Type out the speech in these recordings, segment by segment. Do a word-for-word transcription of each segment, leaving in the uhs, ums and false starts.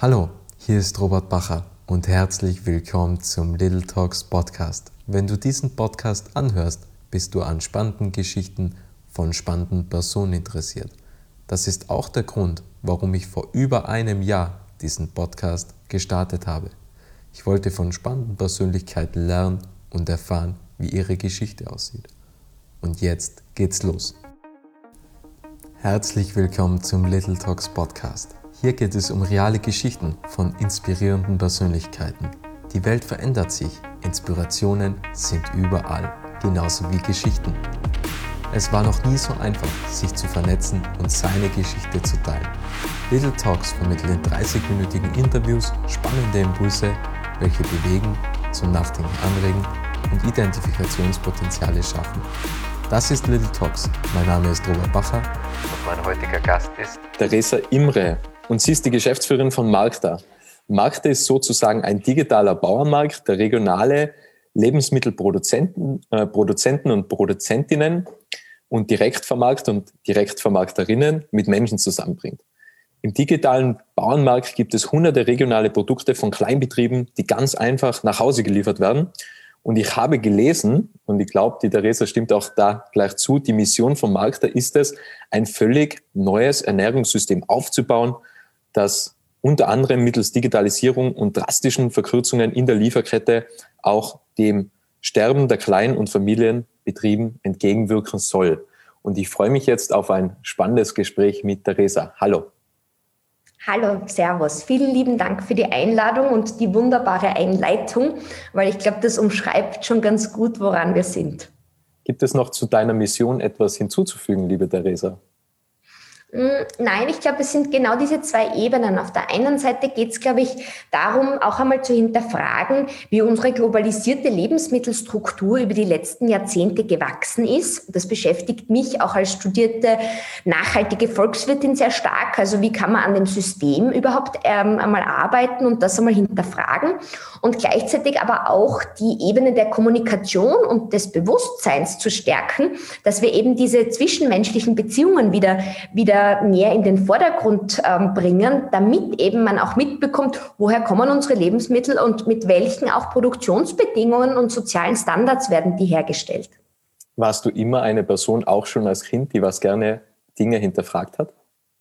Hallo, hier ist Robert Bacher und herzlich willkommen zum Little Talks Podcast. Wenn du diesen Podcast anhörst, bist du an spannenden Geschichten von spannenden Personen interessiert. Das ist auch der Grund, warum ich vor über einem Jahr diesen Podcast gestartet habe. Ich wollte von spannenden Persönlichkeiten lernen und erfahren, wie ihre Geschichte aussieht. Und jetzt geht's los. Herzlich willkommen zum Little Talks Podcast. Hier geht es um reale Geschichten von inspirierenden Persönlichkeiten. Die Welt verändert sich, Inspirationen sind überall, genauso wie Geschichten. Es war noch nie so einfach, sich zu vernetzen und seine Geschichte zu teilen. Little Talks vermitteln in dreißig-minütigen Interviews spannende Impulse, welche bewegen, zum Nachdenken anregen und Identifikationspotenziale schaffen. Das ist Little Talks. Mein Name ist Robert Bacher und mein heutiger Gast ist Theresa Imre. Und sie ist die Geschäftsführerin von Markta. Markta ist sozusagen ein digitaler Bauernmarkt, der regionale Lebensmittelproduzenten äh, Produzenten und Produzentinnen und Direktvermarkter und Direktvermarkterinnen mit Menschen zusammenbringt. Im digitalen Bauernmarkt gibt es hunderte regionale Produkte von Kleinbetrieben, die ganz einfach nach Hause geliefert werden. Und ich habe gelesen, und ich glaube, die Theresa stimmt auch da gleich zu, die Mission von Markta ist es, ein völlig neues Ernährungssystem aufzubauen, das unter anderem mittels Digitalisierung und drastischen Verkürzungen in der Lieferkette auch dem Sterben der Klein- und Familienbetrieben entgegenwirken soll. Und ich freue mich jetzt auf ein spannendes Gespräch mit Theresa. Hallo. Hallo, Servus. Vielen lieben Dank für die Einladung und die wunderbare Einleitung, weil ich glaube, das umschreibt schon ganz gut, woran wir sind. Gibt es noch zu deiner Mission etwas hinzuzufügen, liebe Theresa? Nein, ich glaube, es sind genau diese zwei Ebenen. Auf der einen Seite geht es, glaube ich, darum, auch einmal zu hinterfragen, wie unsere globalisierte Lebensmittelstruktur über die letzten Jahrzehnte gewachsen ist. Das beschäftigt mich auch als studierte nachhaltige Volkswirtin sehr stark. Also wie kann man an dem System überhaupt ähm, einmal arbeiten und das einmal hinterfragen? Und gleichzeitig aber auch die Ebene der Kommunikation und des Bewusstseins zu stärken, dass wir eben diese zwischenmenschlichen Beziehungen wieder, wieder mehr in den Vordergrund ähm, bringen, damit eben man auch mitbekommt, woher kommen unsere Lebensmittel und mit welchen auch Produktionsbedingungen und sozialen Standards werden die hergestellt. Warst du immer eine Person, auch schon als Kind, die was gerne Dinge hinterfragt hat?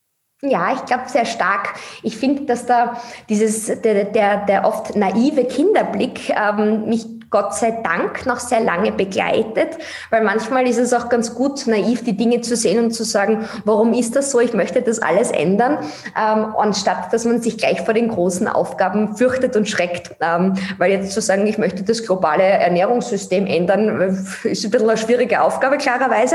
Ja, ich glaube sehr stark. Ich finde, dass da dieses der, der, der oft naive Kinderblick ähm, mich Gott sei Dank noch sehr lange begleitet, weil manchmal ist es auch ganz gut, naiv die Dinge zu sehen und zu sagen, warum ist das so, ich möchte das alles ändern, ähm, anstatt dass man sich gleich vor den großen Aufgaben fürchtet und schreckt, ähm, weil jetzt zu sagen, ich möchte das globale Ernährungssystem ändern, ist ein bisschen eine schwierige Aufgabe, klarerweise,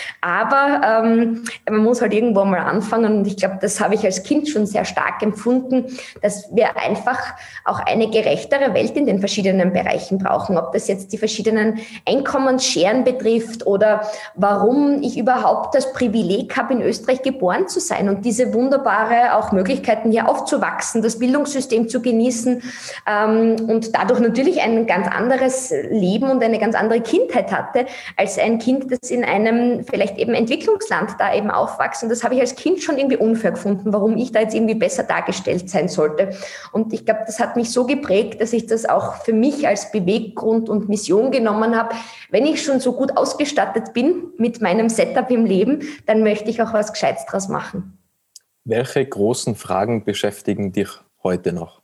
aber ähm, man muss halt irgendwo mal anfangen und ich glaube, das habe ich als Kind schon sehr stark empfunden, dass wir einfach auch eine gerechtere Welt in den verschiedenen Bereichen brauchen. Ob das jetzt die verschiedenen Einkommensscheren betrifft oder warum ich überhaupt das Privileg habe, in Österreich geboren zu sein und diese wunderbare auch Möglichkeiten hier aufzuwachsen, das Bildungssystem zu genießen ähm, und dadurch natürlich ein ganz anderes Leben und eine ganz andere Kindheit hatte, als ein Kind, das in einem vielleicht eben Entwicklungsland da eben aufwächst. Und das habe ich als Kind schon irgendwie unfair gefunden, warum ich da jetzt irgendwie besser dargestellt sein sollte. Und ich glaube, das hat mich so geprägt, dass ich das auch für mich als Beweggrund und Mission genommen habe. Wenn ich schon so gut ausgestattet bin mit meinem Setup im Leben, dann möchte ich auch was Gescheites draus machen. Welche großen Fragen beschäftigen dich heute noch?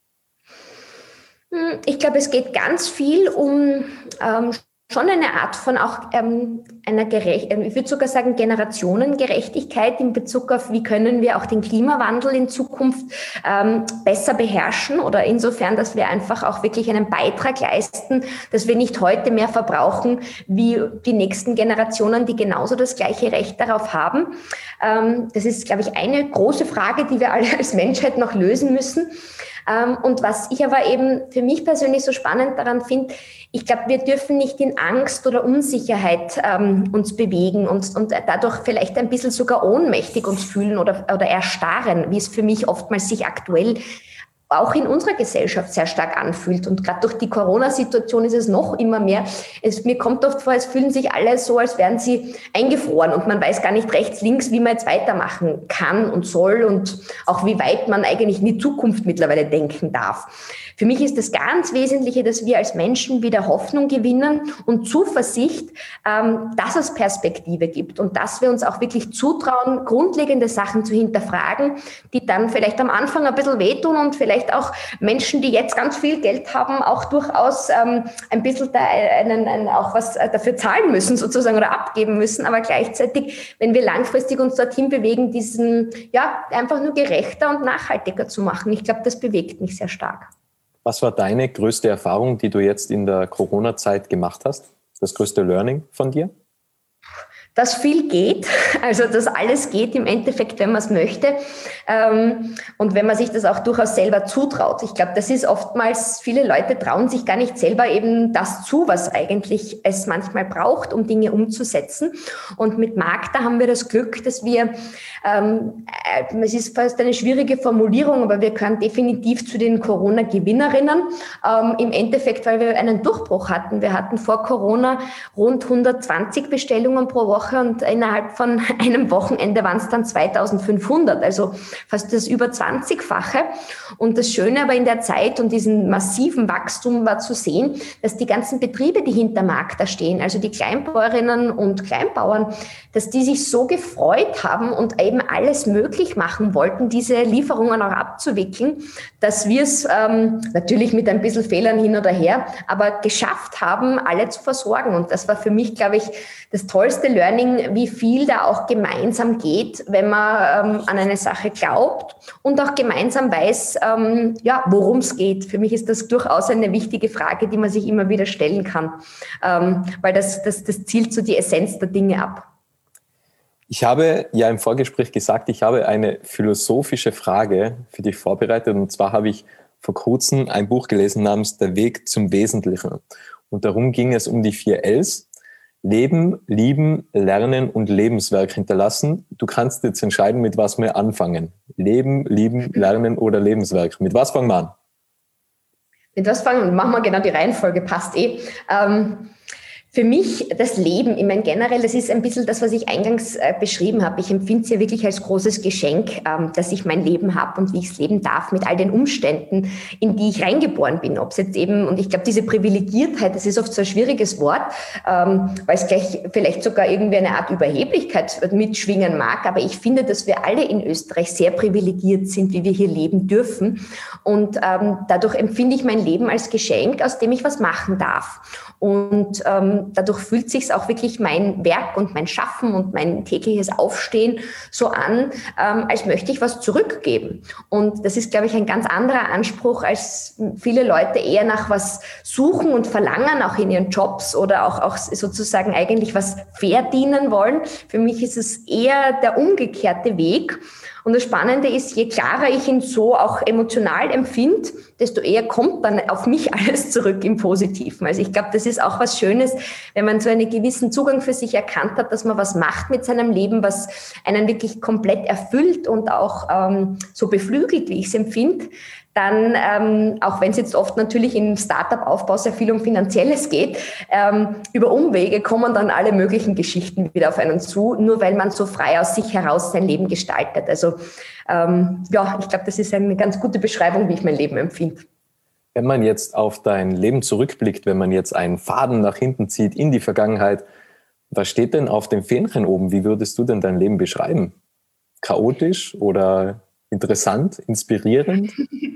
Ich glaube, es geht ganz viel um ähm, schon eine Art von auch ähm, einer Gerecht, ich würde sogar sagen Generationengerechtigkeit in Bezug auf, wie können wir auch den Klimawandel in Zukunft ähm, besser beherrschen oder insofern, dass wir einfach auch wirklich einen Beitrag leisten, dass wir nicht heute mehr verbrauchen wie die nächsten Generationen, die genauso das gleiche Recht darauf haben. Ähm, das ist, glaube ich, eine große Frage, die wir alle als Menschheit noch lösen müssen. Ähm, und was ich aber eben für mich persönlich so spannend daran finde, ich glaube, wir dürfen nicht in Angst oder Unsicherheit ähm, uns bewegen und, und dadurch vielleicht ein bisschen sogar ohnmächtig uns fühlen oder, oder erstarren, wie es für mich oftmals sich aktuell auch in unserer Gesellschaft sehr stark anfühlt. Und gerade durch die Corona-Situation ist es noch immer mehr. Es, mir kommt oft vor, es fühlen sich alle so, als wären sie eingefroren und man weiß gar nicht rechts, links, wie man jetzt weitermachen kann und soll und auch wie weit man eigentlich in die Zukunft mittlerweile denken darf. Für mich ist das ganz Wesentliche, dass wir als Menschen wieder Hoffnung gewinnen und Zuversicht, ähm, dass es Perspektive gibt und dass wir uns auch wirklich zutrauen, grundlegende Sachen zu hinterfragen, die dann vielleicht am Anfang ein bisschen wehtun und vielleicht auch Menschen, die jetzt ganz viel Geld haben, auch durchaus ähm, ein bisschen da einen, einen, auch was dafür zahlen müssen sozusagen oder abgeben müssen. Aber gleichzeitig, wenn wir langfristig uns dorthin bewegen, diesen, ja, einfach nur gerechter und nachhaltiger zu machen. Ich glaube, das bewegt mich sehr stark. Was war deine größte Erfahrung, die du jetzt in der Corona-Zeit gemacht hast? Das größte Learning von dir? Dass viel geht, also dass alles geht im Endeffekt, wenn man es möchte ähm, und wenn man sich das auch durchaus selber zutraut. Ich glaube, das ist oftmals, viele Leute trauen sich gar nicht selber eben das zu, was eigentlich es manchmal braucht, um Dinge umzusetzen. Und mit Magda haben wir das Glück, dass wir, ähm, äh, es ist fast eine schwierige Formulierung, aber wir gehören definitiv zu den Corona-Gewinnerinnen. Ähm, im Endeffekt, weil wir einen Durchbruch hatten. Wir hatten vor Corona rund hundertzwanzig Bestellungen pro Woche. Und innerhalb von einem Wochenende waren es dann zweitausendfünfhundert, also fast das über zwanzigfache. Und das Schöne aber in der Zeit und diesem massiven Wachstum war zu sehen, dass die ganzen Betriebe, die hinter Magda stehen, also die Kleinbäuerinnen und Kleinbauern, dass die sich so gefreut haben und eben alles möglich machen wollten, diese Lieferungen auch abzuwickeln, dass wir es ähm, natürlich mit ein bisschen Fehlern hin oder her, aber geschafft haben, alle zu versorgen. Und das war für mich, glaube ich, das tollste Learning, wie viel da auch gemeinsam geht, wenn man ähm, an eine Sache glaubt und auch gemeinsam weiß, ähm, ja, worum es geht. Für mich ist das durchaus eine wichtige Frage, die man sich immer wieder stellen kann, ähm, weil das, das, das zielt so die Essenz der Dinge ab. Ich habe ja im Vorgespräch gesagt, ich habe eine philosophische Frage für dich vorbereitet. Und zwar habe ich vor kurzem ein Buch gelesen namens Der Weg zum Wesentlichen. Und darum ging es um die vier Ls. Leben, lieben, lernen und Lebenswerk hinterlassen. Du kannst jetzt entscheiden, mit was wir anfangen. Leben, lieben, lernen oder Lebenswerk. Mit was fangen wir an? Mit was fangen wir? Machen wir genau die Reihenfolge, passt eh. Ähm, Für mich das Leben, ich meine generell, das ist ein bisschen das, was ich eingangs äh, beschrieben habe. Ich empfinde es ja wirklich als großes Geschenk, ähm, dass ich mein Leben habe und wie ich es leben darf mit all den Umständen, in die ich reingeboren bin. Ob es jetzt eben, und ich glaube, diese Privilegiertheit, das ist oft so ein schwieriges Wort, ähm, weil es gleich vielleicht sogar irgendwie eine Art Überheblichkeit mitschwingen mag. Aber ich finde, dass wir alle in Österreich sehr privilegiert sind, wie wir hier leben dürfen. Und ähm, dadurch empfinde ich mein Leben als Geschenk, aus dem ich was machen darf. Und ähm, dadurch fühlt sich auch wirklich mein Werk und mein Schaffen und mein tägliches Aufstehen so an, ähm, als möchte ich was zurückgeben. Und das ist, glaube ich, ein ganz anderer Anspruch, als viele Leute eher nach was suchen und verlangen, auch in ihren Jobs oder auch, auch sozusagen eigentlich was verdienen wollen. Für mich ist es eher der umgekehrte Weg. Und das Spannende ist, je klarer ich ihn so auch emotional empfinde, desto eher kommt dann auf mich alles zurück im Positiven. Also ich glaube, das ist auch was Schönes, wenn man so einen gewissen Zugang für sich erkannt hat, dass man was macht mit seinem Leben, was einen wirklich komplett erfüllt und auch ähm, so beflügelt, wie ich es empfinde. Dann, ähm, auch wenn es jetzt oft natürlich im Startup-Aufbau sehr viel um Finanzielles geht, ähm, über Umwege kommen dann alle möglichen Geschichten wieder auf einen zu, nur weil man so frei aus sich heraus sein Leben gestaltet. Also ähm, ja, ich glaube, das ist eine ganz gute Beschreibung, wie ich mein Leben empfinde. Wenn man jetzt auf dein Leben zurückblickt, wenn man jetzt einen Faden nach hinten zieht in die Vergangenheit, was steht denn auf dem Fähnchen oben? Wie würdest du denn dein Leben beschreiben? Chaotisch oder interessant, inspirierend?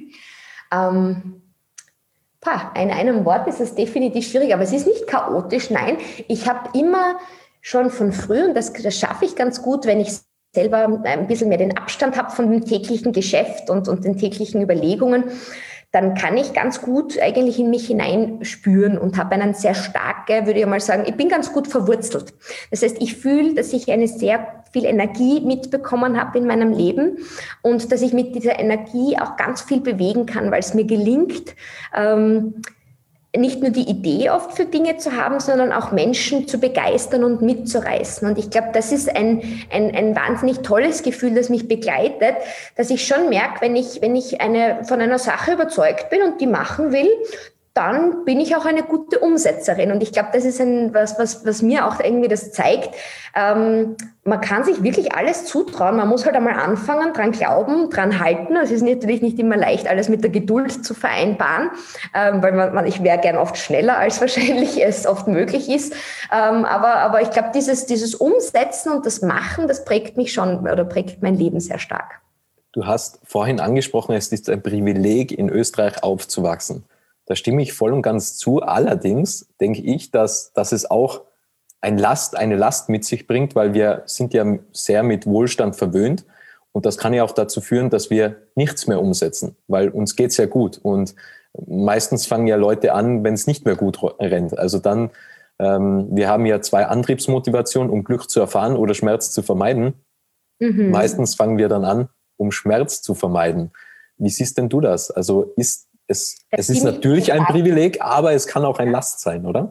ähm, pah, in einem Wort ist es definitiv schwierig, aber es ist nicht chaotisch, nein. Ich habe immer schon von früh, und das, das schaffe ich ganz gut, wenn ich selber ein bisschen mehr den Abstand habe von dem täglichen Geschäft und, und den täglichen Überlegungen, dann kann ich ganz gut eigentlich in mich hineinspüren und habe einen sehr starke, würde ich mal sagen, ich bin ganz gut verwurzelt. Das heißt, ich fühle, dass ich eine sehr viel Energie mitbekommen habe in meinem Leben und dass ich mit dieser Energie auch ganz viel bewegen kann, weil es mir gelingt, ähm, nicht nur die Idee oft für Dinge zu haben, sondern auch Menschen zu begeistern und mitzureißen. Und ich glaube, das ist ein, ein, ein wahnsinnig tolles Gefühl, das mich begleitet, dass ich schon merke, wenn ich, wenn ich eine, von einer Sache überzeugt bin und die machen will, dann bin ich auch eine gute Umsetzerin. Und ich glaube, das ist ein, was, was, was mir auch irgendwie das zeigt. Ähm, man kann sich wirklich alles zutrauen. Man muss halt einmal anfangen, dran glauben, dran halten. Es ist natürlich nicht immer leicht, alles mit der Geduld zu vereinbaren, ähm, weil man, man ich wäre gern oft schneller, als wahrscheinlich es oft möglich ist. Ähm, aber, aber ich glaube, dieses, dieses Umsetzen und das Machen, das prägt mich schon oder prägt mein Leben sehr stark. Du hast vorhin angesprochen, es ist ein Privileg, in Österreich aufzuwachsen. Da stimme ich voll und ganz zu. Allerdings denke ich, dass, dass es auch ein Last, eine Last mit sich bringt, weil wir sind ja sehr mit Wohlstand verwöhnt. Und das kann ja auch dazu führen, dass wir nichts mehr umsetzen, weil uns geht's ja gut. Und meistens fangen ja Leute an, wenn es nicht mehr gut rennt. Also dann, ähm, wir haben ja zwei Antriebsmotivationen, um Glück zu erfahren oder Schmerz zu vermeiden. Mhm. Meistens fangen wir dann an, um Schmerz zu vermeiden. Wie siehst denn du das? Also ist Es, es ist natürlich ein Privileg, aber es kann auch ein Last sein, oder?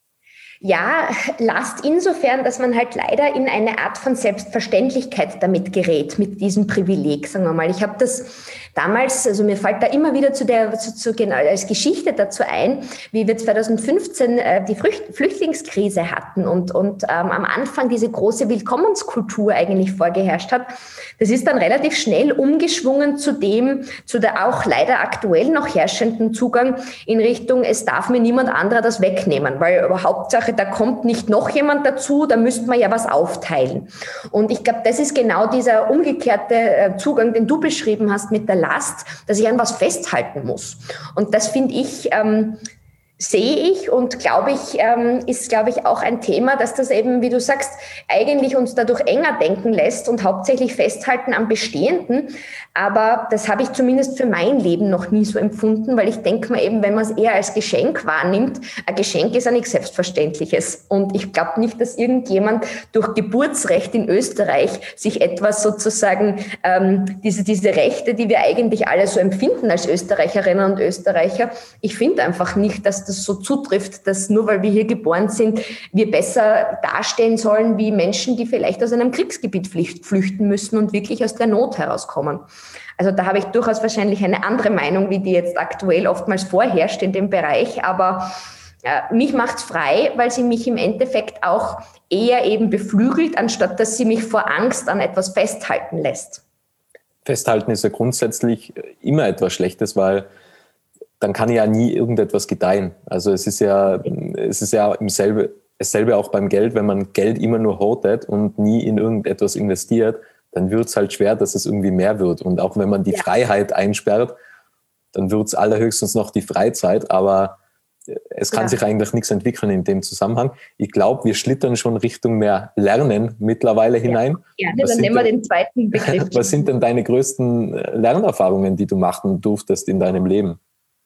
Ja, Last insofern, dass man halt leider in eine Art von Selbstverständlichkeit damit gerät, mit diesem Privileg, sagen wir mal. Ich habe das damals, also mir fällt da immer wieder zu der, zu, zu, genau, als Geschichte dazu ein, wie wir zwanzig fünfzehn äh, die Flücht, Flüchtlingskrise hatten und, und ähm, am Anfang diese große Willkommenskultur eigentlich vorgeherrscht hat. Das ist dann relativ schnell umgeschwungen zu dem, zu der auch leider aktuell noch herrschenden Zugang in Richtung, es darf mir niemand anderer das wegnehmen, weil Hauptsache, da kommt nicht noch jemand dazu, da müsste man ja was aufteilen. Und ich glaube, das ist genau dieser umgekehrte Zugang, den du beschrieben hast mit der Last, dass ich an was festhalten muss. Und das finde ich, ähm, sehe ich und glaube ich, ähm, ist, glaube ich, auch ein Thema, dass das eben, wie du sagst, eigentlich uns dadurch enger denken lässt und hauptsächlich festhalten am Bestehenden. Aber das habe ich zumindest für mein Leben noch nie so empfunden, weil ich denke mir eben, wenn man es eher als Geschenk wahrnimmt, ein Geschenk ist ja nichts Selbstverständliches. Und ich glaube nicht, dass irgendjemand durch Geburtsrecht in Österreich sich etwas sozusagen, ähm, diese, diese Rechte, die wir eigentlich alle so empfinden als Österreicherinnen und Österreicher, ich finde einfach nicht, dass das so zutrifft, dass nur weil wir hier geboren sind, wir besser dastehen sollen wie Menschen, die vielleicht aus einem Kriegsgebiet flüchten müssen und wirklich aus der Not herauskommen. Also da habe ich durchaus wahrscheinlich eine andere Meinung, wie die jetzt aktuell oftmals vorherrscht in dem Bereich, aber äh, mich macht's frei, weil sie mich im Endeffekt auch eher eben beflügelt, anstatt dass sie mich vor Angst an etwas festhalten lässt. Festhalten ist ja grundsätzlich immer etwas Schlechtes, weil dann kann ja nie irgendetwas gedeihen. Also es ist ja, es ist ja im selbe, dasselbe auch beim Geld, wenn man Geld immer nur hortet und nie in irgendetwas investiert, dann wird es halt schwer, dass es irgendwie mehr wird. Und auch wenn man die ja. Freiheit einsperrt, dann wird es allerhöchstens noch die Freizeit, aber es kann ja. sich eigentlich nichts entwickeln in dem Zusammenhang. Ich glaube, wir schlittern schon Richtung mehr Lernen mittlerweile ja. hinein. Ja, dann nehmen wir den zweiten Begriff. Was sind denn deine größten Lernerfahrungen, die du machen durftest in deinem Leben?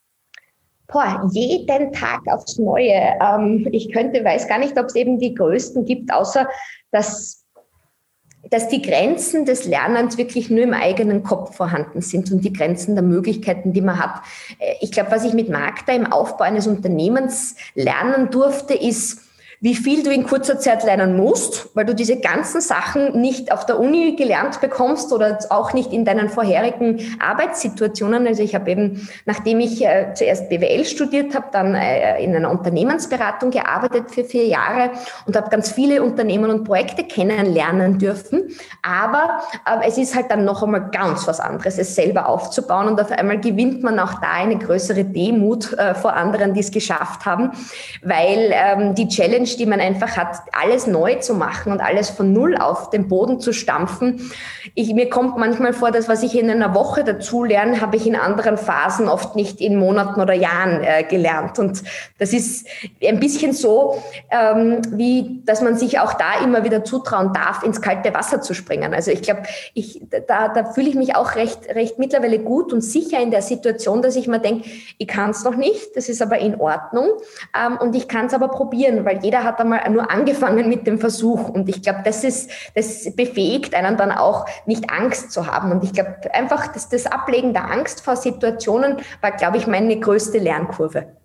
Boah, jeden Tag aufs Neue. Ähm, ich könnte, weiß gar nicht, ob es eben die größten gibt, außer dass, dass die Grenzen des Lernens wirklich nur im eigenen Kopf vorhanden sind und die Grenzen der Möglichkeiten, die man hat. Ich glaube, was ich mit Magda im Aufbau eines Unternehmens lernen durfte, ist, wie viel du in kurzer Zeit lernen musst, weil du diese ganzen Sachen nicht auf der Uni gelernt bekommst oder auch nicht in deinen vorherigen Arbeitssituationen. Also ich habe eben, nachdem ich äh, zuerst B W L studiert habe, dann äh, in einer Unternehmensberatung gearbeitet für vier Jahre und habe ganz viele Unternehmen und Projekte kennenlernen dürfen. Aber äh, es ist halt dann noch einmal ganz was anderes, es selber aufzubauen und auf einmal gewinnt man auch da eine größere Demut äh, vor anderen, die es geschafft haben, weil ähm, die Challenge, die man einfach hat, alles neu zu machen und alles von Null auf den Boden zu stampfen. Ich, mir kommt manchmal vor, dass was ich in einer Woche dazu lerne, habe ich in anderen Phasen oft nicht in Monaten oder Jahren äh, gelernt. Und das ist ein bisschen so, ähm, wie, dass man sich auch da immer wieder zutrauen darf, ins kalte Wasser zu springen. Also ich glaube, ich, da, da fühle ich mich auch recht, recht mittlerweile gut und sicher in der Situation, dass ich mir denke, ich kann es noch nicht, das ist aber in Ordnung ähm, und ich kann es aber probieren, weil jeder hat einmal nur angefangen mit dem Versuch und ich glaube, das ist, das befähigt einen dann auch, nicht Angst zu haben und ich glaube, einfach das, das Ablegen der Angst vor Situationen war, glaube ich, meine größte Lernkurve.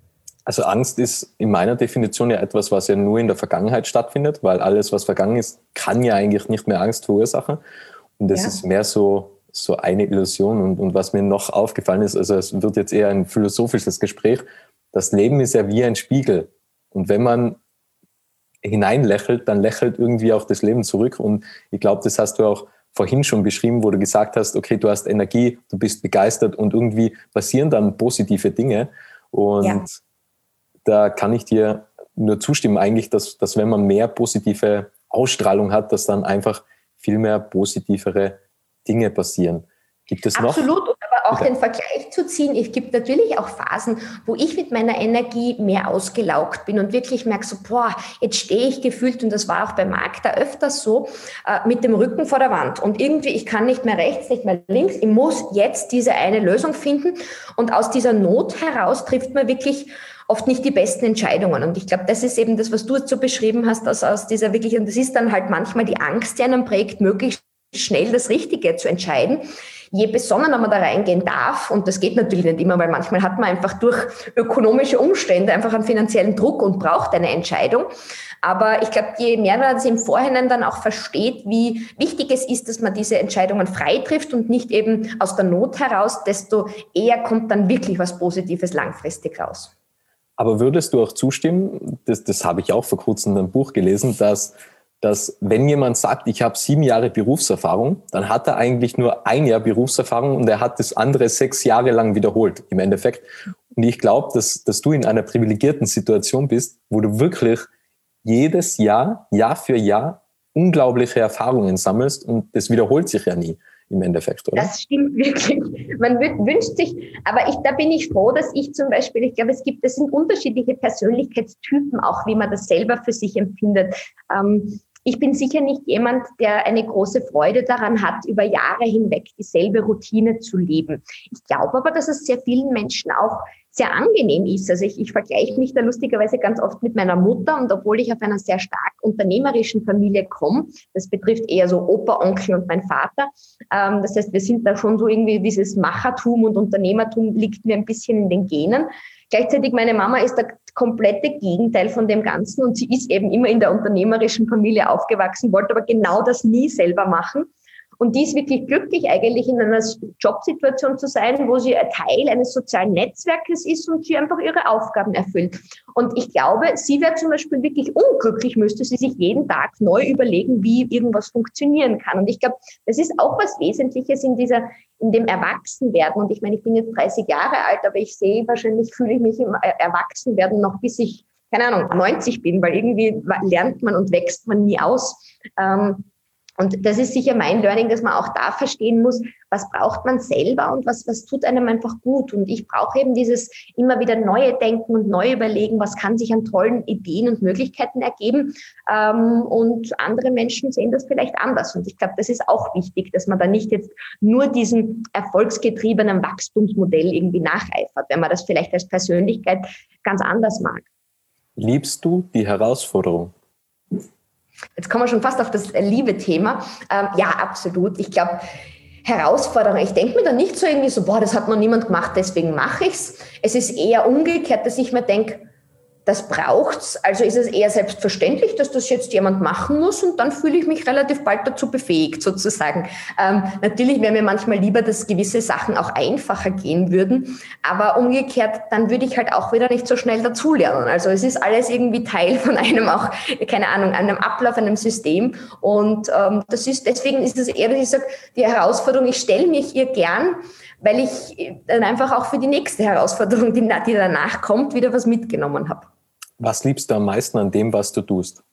Also Angst ist in meiner Definition ja etwas, was ja nur in der Vergangenheit stattfindet, weil alles, was vergangen ist, kann ja eigentlich nicht mehr Angst verursachen. Und das ja. ist mehr so, so eine Illusion. Und, und was mir noch aufgefallen ist, also es wird jetzt eher ein philosophisches Gespräch, das Leben ist ja wie ein Spiegel. Und wenn man hineinlächelt, dann lächelt irgendwie auch das Leben zurück. Und ich glaube, das hast du auch vorhin schon beschrieben, wo du gesagt hast, okay, du hast Energie, du bist begeistert und irgendwie passieren dann positive Dinge. Und ja. da kann ich dir nur zustimmen eigentlich, dass, dass wenn man mehr positive Ausstrahlung hat, dass dann einfach viel mehr positivere Dinge passieren. Gibt es noch? Absolut, aber auch den Vergleich zu ziehen. Es gibt natürlich auch Phasen, wo ich mit meiner Energie mehr ausgelaugt bin und wirklich merke so, boah, jetzt stehe ich gefühlt, und das war auch bei Magda öfters so, äh, mit dem Rücken vor der Wand. Und irgendwie, ich kann nicht mehr rechts, nicht mehr links. Ich muss jetzt diese eine Lösung finden. Und aus dieser Not heraus trifft man wirklich oft nicht die besten Entscheidungen. Und ich glaube, das ist eben das, was du jetzt so beschrieben hast, dass aus dieser wirklich, und das ist dann halt manchmal die Angst, die einen prägt, möglichst schnell das Richtige zu entscheiden. Je besonnener man da reingehen darf, und das geht natürlich nicht immer, weil manchmal hat man einfach durch ökonomische Umstände einfach einen finanziellen Druck und braucht eine Entscheidung. Aber ich glaube, je mehr man das im Vorhinein dann auch versteht, wie wichtig es ist, dass man diese Entscheidungen frei trifft und nicht eben aus der Not heraus, desto eher kommt dann wirklich was Positives langfristig raus. Aber würdest du auch zustimmen, das, das habe ich auch vor kurzem in einem Buch gelesen, dass dass wenn jemand sagt, ich habe sieben Jahre Berufserfahrung, dann hat er eigentlich nur ein Jahr Berufserfahrung und er hat das andere sechs Jahre lang wiederholt im Endeffekt. Und ich glaube, dass, dass du in einer privilegierten Situation bist, wo du wirklich jedes Jahr, Jahr für Jahr, unglaubliche Erfahrungen sammelst, und das wiederholt sich ja nie im Endeffekt, oder? Das stimmt wirklich. Man wünscht sich, aber ich, da bin ich froh, dass ich zum Beispiel, ich glaube, es gibt, es sind unterschiedliche Persönlichkeitstypen auch, wie man das selber für sich empfindet. Ähm, Ich bin sicher nicht jemand, der eine große Freude daran hat, über Jahre hinweg dieselbe Routine zu leben. Ich glaube aber, dass es sehr vielen Menschen auch sehr angenehm ist. Also ich, ich vergleiche mich da lustigerweise ganz oft mit meiner Mutter, und obwohl ich auf einer sehr stark unternehmerischen Familie komme, das betrifft eher so Opa, Onkel und mein Vater. Ähm, das heißt, wir sind da schon so irgendwie, dieses Machertum und Unternehmertum liegt mir ein bisschen in den Genen. Gleichzeitig, meine Mama ist das komplette Gegenteil von dem Ganzen, und sie ist eben immer in der unternehmerischen Familie aufgewachsen, wollte aber genau das nie selber machen. Und die ist wirklich glücklich, eigentlich in einer Jobsituation zu sein, wo sie ein Teil eines sozialen Netzwerkes ist und sie einfach ihre Aufgaben erfüllt. Und ich glaube, sie wäre zum Beispiel wirklich unglücklich, müsste sie sich jeden Tag neu überlegen, wie irgendwas funktionieren kann. Und ich glaube, das ist auch was Wesentliches in dieser, in dem Erwachsenwerden. Und ich meine, ich bin jetzt dreißig Jahre alt, aber ich sehe, wahrscheinlich fühle ich mich im Erwachsenwerden noch, bis ich, keine Ahnung, neunzig bin, weil irgendwie lernt man und wächst man nie aus. Ähm, Und das ist sicher mein Learning, dass man auch da verstehen muss, was braucht man selber und was, was tut einem einfach gut. Und ich brauche eben dieses immer wieder neue Denken und neu überlegen, was kann sich an tollen Ideen und Möglichkeiten ergeben. Und andere Menschen sehen das vielleicht anders. Und ich glaube, das ist auch wichtig, dass man da nicht jetzt nur diesem erfolgsgetriebenen Wachstumsmodell irgendwie nacheifert, wenn man das vielleicht als Persönlichkeit ganz anders mag. Liebst du die Herausforderung? Jetzt kommen wir schon fast auf das Liebe-Thema. Ähm, ja, absolut. Ich glaube, Herausforderung, ich denke mir da nicht so irgendwie so, boah, das hat noch niemand gemacht, deswegen mache ich's. Es ist eher umgekehrt, dass ich mir denke, das braucht's. Also ist es eher selbstverständlich, dass das jetzt jemand machen muss, und dann fühle ich mich relativ bald dazu befähigt, sozusagen. Ähm, natürlich wäre mir manchmal lieber, dass gewisse Sachen auch einfacher gehen würden, aber umgekehrt, dann würde ich halt auch wieder nicht so schnell dazulernen. Also es ist alles irgendwie Teil von einem auch, keine Ahnung, einem Ablauf, einem System, und ähm, das ist, deswegen ist es eher, dass ich sage, die Herausforderung, ich stelle mich ihr gern, weil ich dann einfach auch für die nächste Herausforderung, die, die danach kommt, wieder was mitgenommen habe. Was liebst du am meisten an dem, was du tust?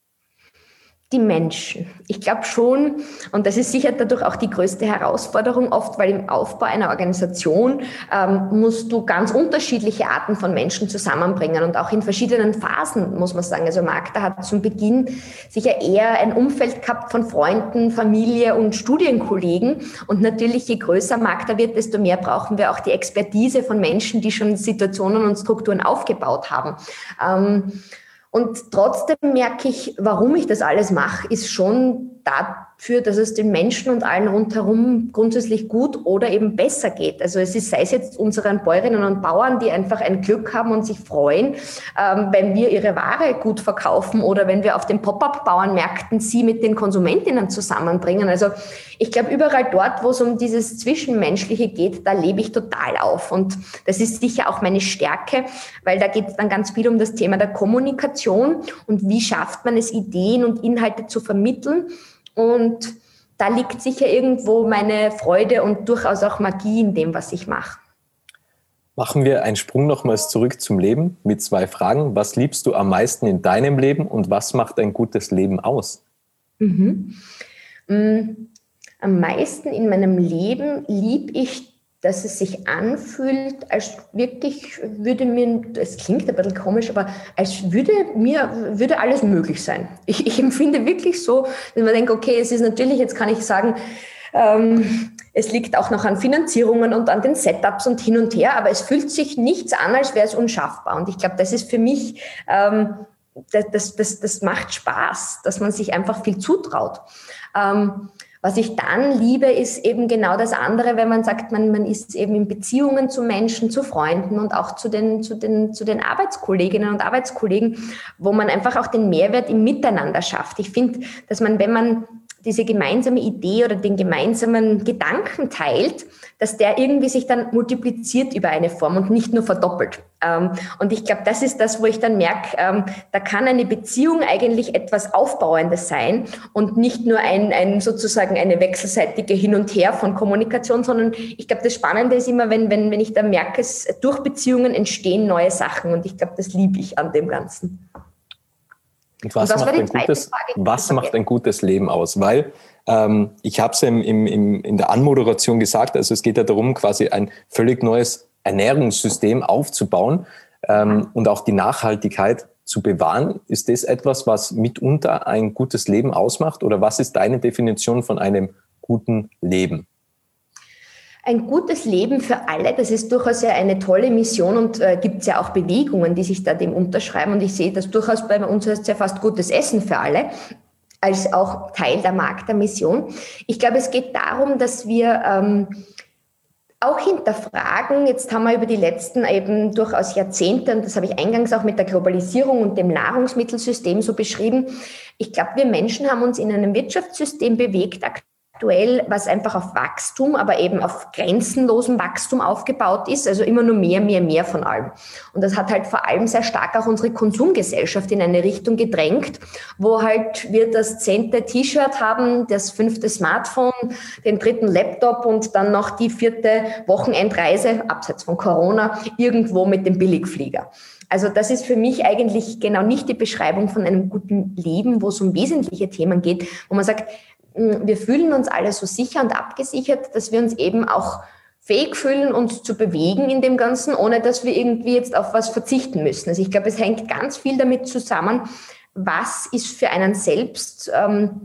Die Menschen. Ich glaube schon, und das ist sicher dadurch auch die größte Herausforderung oft, weil im Aufbau einer Organisation ähm, musst du ganz unterschiedliche Arten von Menschen zusammenbringen, und auch in verschiedenen Phasen, muss man sagen. Also Magda hat zum Beginn sicher eher ein Umfeld gehabt von Freunden, Familie und Studienkollegen, und natürlich je größer Magda wird, desto mehr brauchen wir auch die Expertise von Menschen, die schon Situationen und Strukturen aufgebaut haben. Ähm, Und trotzdem merke ich, warum ich das alles mache, ist schon dafür, dass es den Menschen und allen rundherum grundsätzlich gut oder eben besser geht. Also es ist, sei es jetzt unseren Bäuerinnen und Bauern, die einfach ein Glück haben und sich freuen, ähm, wenn wir ihre Ware gut verkaufen oder wenn wir auf den Pop-up-Bauernmärkten sie mit den Konsumentinnen zusammenbringen. Also ich glaube, überall dort, wo es um dieses Zwischenmenschliche geht, da lebe ich total auf. Und das ist sicher auch meine Stärke, weil da geht es dann ganz viel um das Thema der Kommunikation und wie schafft man es, Ideen und Inhalte zu vermitteln. Und da liegt sicher irgendwo meine Freude und durchaus auch Magie in dem, was ich mache. Machen wir einen Sprung nochmals zurück zum Leben mit zwei Fragen. Was liebst du am meisten in deinem Leben und was macht ein gutes Leben aus? Mhm. Mhm. Am meisten in meinem Leben liebe ich, dass es sich anfühlt, als wirklich würde mir, das klingt ein bisschen komisch, aber als würde mir, würde alles möglich sein. Ich, ich empfinde wirklich so, dass man denkt, okay, es ist natürlich, jetzt kann ich sagen, ähm, es liegt auch noch an Finanzierungen und an den Setups und hin und her, aber es fühlt sich nichts an, als wäre es unschaffbar. Und ich glaube, das ist für mich, ähm, das, das, das, das macht Spaß, dass man sich einfach viel zutraut. Ähm, Was ich dann liebe, ist eben genau das andere, wenn man sagt, man, man ist eben in Beziehungen zu Menschen, zu Freunden und auch zu den, zu den, zu den Arbeitskolleginnen und Arbeitskollegen, wo man einfach auch den Mehrwert im Miteinander schafft. Ich finde, dass man, wenn man diese gemeinsame Idee oder den gemeinsamen Gedanken teilt, dass der irgendwie sich dann multipliziert über eine Form und nicht nur verdoppelt. Und ich glaube, das ist das, wo ich dann merke, da kann eine Beziehung eigentlich etwas Aufbauendes sein und nicht nur ein, ein sozusagen eine wechselseitige Hin und Her von Kommunikation, sondern ich glaube, das Spannende ist immer, wenn, wenn, wenn ich da merke, es, durch Beziehungen entstehen neue Sachen und ich glaube, das liebe ich an dem Ganzen. Und was, und macht, ein gutes, was macht ein gutes Leben aus? Weil ähm, ich habe es ja im, im, in der Anmoderation gesagt, also es geht ja darum, quasi ein völlig neues Ernährungssystem aufzubauen ähm, und auch die Nachhaltigkeit zu bewahren. Ist das etwas, was mitunter ein gutes Leben ausmacht? Oder was ist deine Definition von einem guten Leben? Ein gutes Leben für alle, das ist durchaus ja eine tolle Mission und äh, gibt es ja auch Bewegungen, die sich da dem unterschreiben. Und ich sehe das durchaus bei uns heißt es ja fast gutes Essen für alle, als auch Teil der Markt der Mission. Ich glaube, es geht darum, dass wir ähm, auch hinterfragen, jetzt haben wir über die letzten eben durchaus Jahrzehnte, und das habe ich eingangs auch mit der Globalisierung und dem Nahrungsmittelsystem so beschrieben, ich glaube, wir Menschen haben uns in einem Wirtschaftssystem bewegt, aktuell, was einfach auf Wachstum, aber eben auf grenzenlosem Wachstum aufgebaut ist, also immer nur mehr, mehr, mehr von allem. Und das hat halt vor allem sehr stark auch unsere Konsumgesellschaft in eine Richtung gedrängt, wo halt wir das zehnte T-Shirt haben, das fünfte Smartphone, den dritten Laptop und dann noch die vierte Wochenendreise, abseits von Corona, irgendwo mit dem Billigflieger. Also das ist für mich eigentlich genau nicht die Beschreibung von einem guten Leben, wo es um wesentliche Themen geht, wo man sagt, wir fühlen uns alle so sicher und abgesichert, dass wir uns eben auch fähig fühlen, uns zu bewegen in dem Ganzen, ohne dass wir irgendwie jetzt auf was verzichten müssen. Also ich glaube, es hängt ganz viel damit zusammen, was ist für einen selbst ähm,